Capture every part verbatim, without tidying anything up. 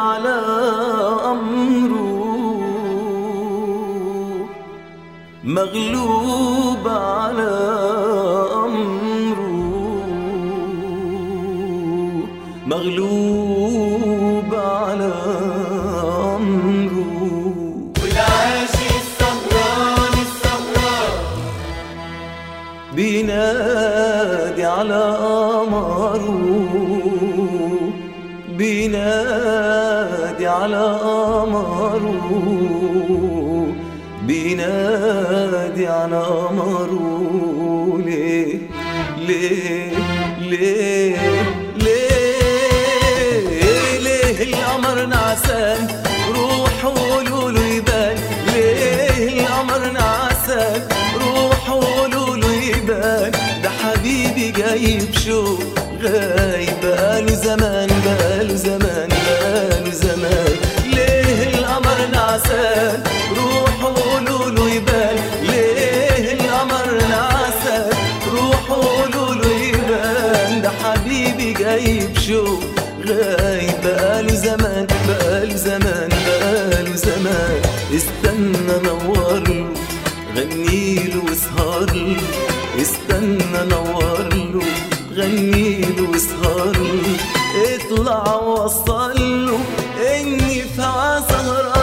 على أمره، مغلوب على أمره، مغلوب على أمره. والعاشق السهران السهران بينادي على قمره، بينادي على قمره، بينادي على قمره. ليه ليه ليه ليه ليه القمر نعسان؟ روحوا قولوا له يبان. ليه القمر نعسان؟ روحوا قولوا له يبان. ده حبيبي جايب شوق غايب بقاله زمان، بقاله زمان، بقاله زمان. ليه القمر نعسان؟ روحوا قولوا له يبان. ليه القمر نعسان؟ روحوا قولوا له يبان. ده حبيبي جايب شوق غايب بقاله زمان، بقاله زمان، بقاله زمان. استنى نورله، غنيله واسهرله، استنى نورله، غنيله واسهرله، اطلع ووصله اني في هوا سهران.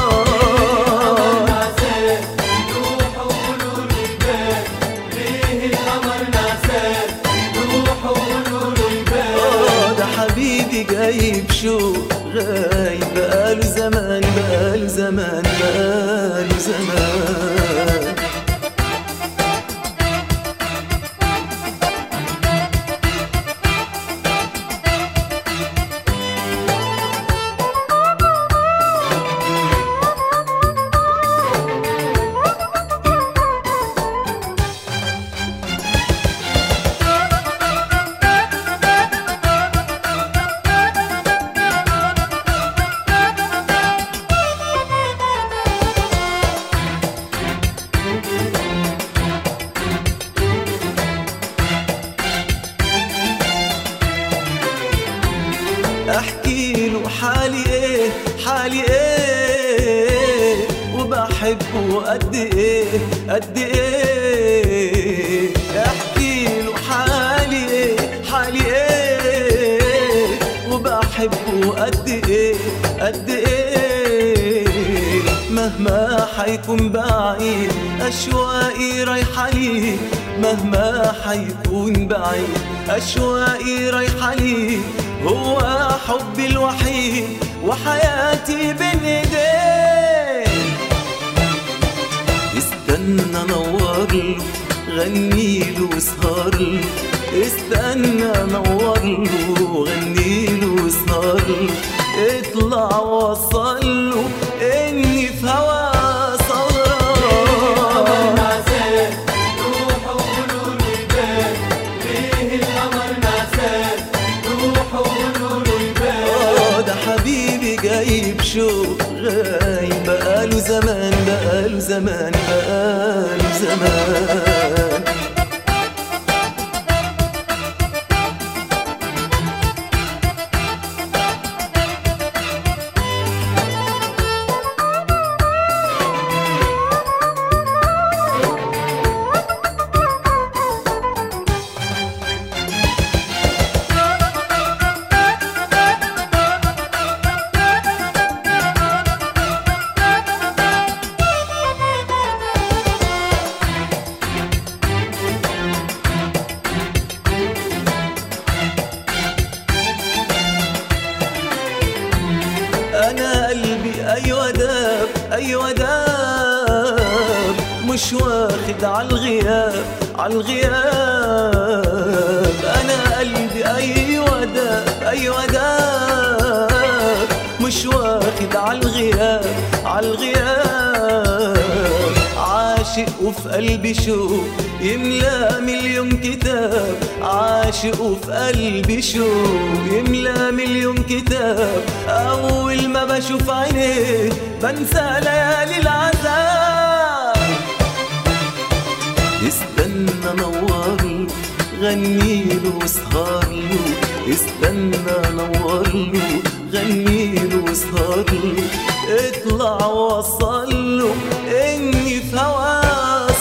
روحوا قولوا له يبان. ليه القمر نعسان؟ روحوا قولوا له يبان. اه ده حبيبي جايب شوق غايب بقاله زمان، بقاله زمان، بقاله زمان. احكي له حالي ايه، حالي ايه، وبحبه قد ايه، قد ايه. احكي له حالي ايه، حالي ايه، وبحبه قد ايه، قد ايه. مهما حيكون بعيد اشواقي رايحه ليه، مهما حيكون بعيد اشواقي رايحه ليه. هو حبي الوحيد وحياتي بين ايديه. استنى نورله، غنيله واسهرله، استنى نورله، غنيله واسهرله، اطلع ووصله اني في هوا جايب شوق غايب بقاله زمان، بقاله زمان، بقاله زمان. أنا قلبي أيوة داب، أيوة داب، مش واخد عالغياب، عالغياب. أنا قلبي أيوة داب، أيوة داب، مش واخد عالغياب، عالغياب. عاشق وفي قلبي شوق يملى مليون كتاب، عاشق وفي قلبي شوق يملى مليون كتاب. أول ما بشوف عينيه بنسى ليالي العذاب. استنى نورله، غنيله واسهرله، استنى نورله، غنيله واسهرله، اطلع وصله اني في هواك